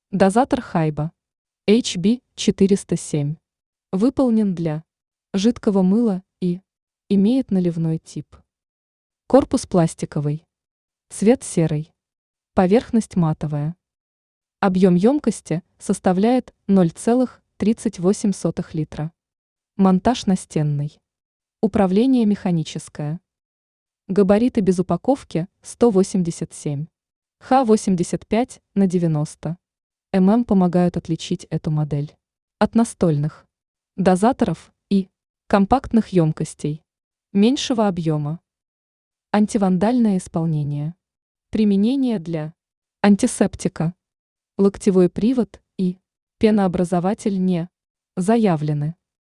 Дозатор Хайба HB407 выполнен для жидкого мыла и имеет наливной тип. Корпус пластиковый. Цвет серый. Поверхность матовая. Объем емкости составляет 0,38 литра. Монтаж настенный. Управление механическое. Габариты без упаковки 187. Х85/90 мм помогают отличить эту модель от настольных дозаторов и компактных емкостей меньшего объема. Антивандальное исполнение. Применение для антисептика. Локтевой привод и пенообразователь не заявлены.